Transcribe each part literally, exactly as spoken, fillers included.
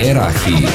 Premiera Hit.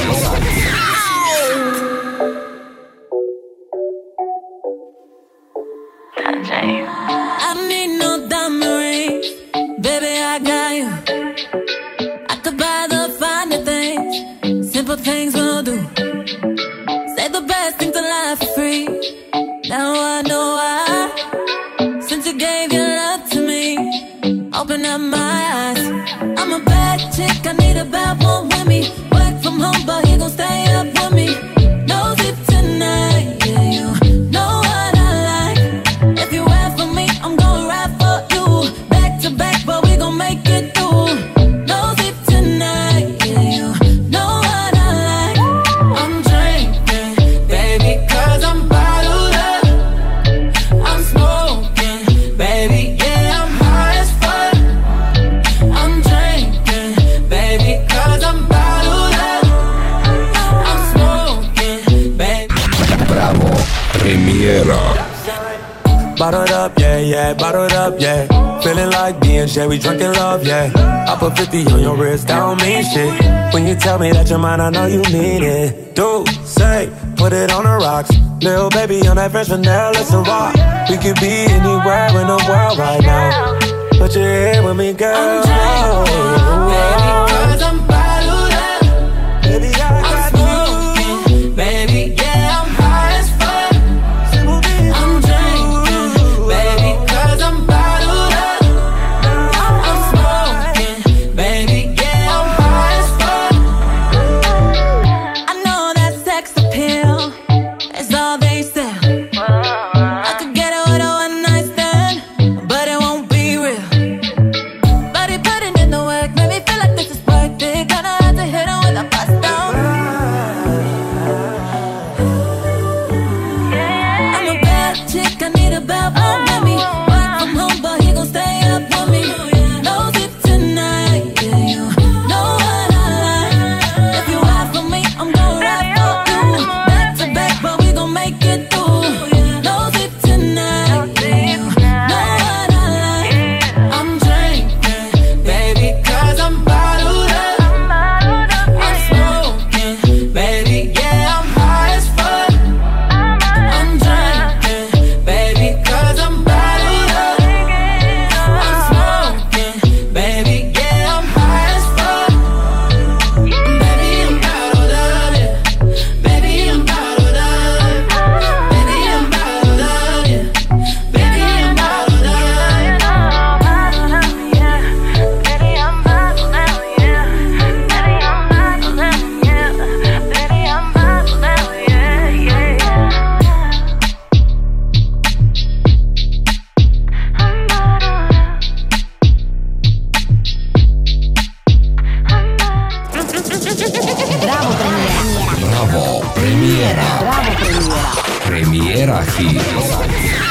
I need no diamond rings, baby, I got you. I could buy the finer things, simple things will do. Say the best things in life for free. Now I know why. Since you gave your love to me, open up my eyes. I'm a bad chick, I need a bad one with me. Work from home, but he gon' stay up with me. No sleep tonight, yeah, you know what I like. If you ride for me, I'm gon' ride for you. Back to back, but we gon' make it through. No sleep tonight, yeah, you know what I like. I'm drinking, baby, cause I'm bottled up. I'm smoking, baby, yeah, I'm high as fuck. I'm drinking, baby, cause I'm bottled up. I'm smoking, baby. Bravo, Premiera. Bottled up, yeah, yeah, bottled up, yeah. Feeling like D and J, we drunk in love, yeah. I put fifty on your wrist, that don't mean shit. When you tell me that you're mine, I know you mean it. Do, say, put it on the rocks. Lil' baby on that French vanilla, it's a rock. We could be anywhere in the world right now. But you're here with me, girl. I'm drinking, baby, cause I'm bottled up. Baby, I got I'm smoking, baby, yeah, I'm high as fuck. I'm drinking, baby, cause I'm bottled up. I'm smoking, baby, yeah, I'm high as fuck. I know that sex appeal is all they sell. I could get it with a one night stand, but it won't be real. But he put it in the work, made me feel like this is worth it. Gonna have to hit him with a bust down. I'm a bad chick, I need a bad one with me. Work from home, but he gon' stay up with me. No sleep tonight, yeah, you know what I like. If you ride for me, I'm gon' ride for you. Back to back, but we gon' make it through. No sleep tonight, yeah, you know what I like. I'm drinking, baby, cause I'm bottled up. I'm smoking, baby, yeah, I'm high as fuck. I'm drinking, baby, cause I'm bottled up. I'm smoking, baby, yeah, I'm high as fuck. Baby, I'm bottled up, yeah. Baby, I'm bottled up. Baby, I'm bottled up, yeah. Baby, I'm bottled Bravo, Premiera. Bravo Premiera. Premiera Hit.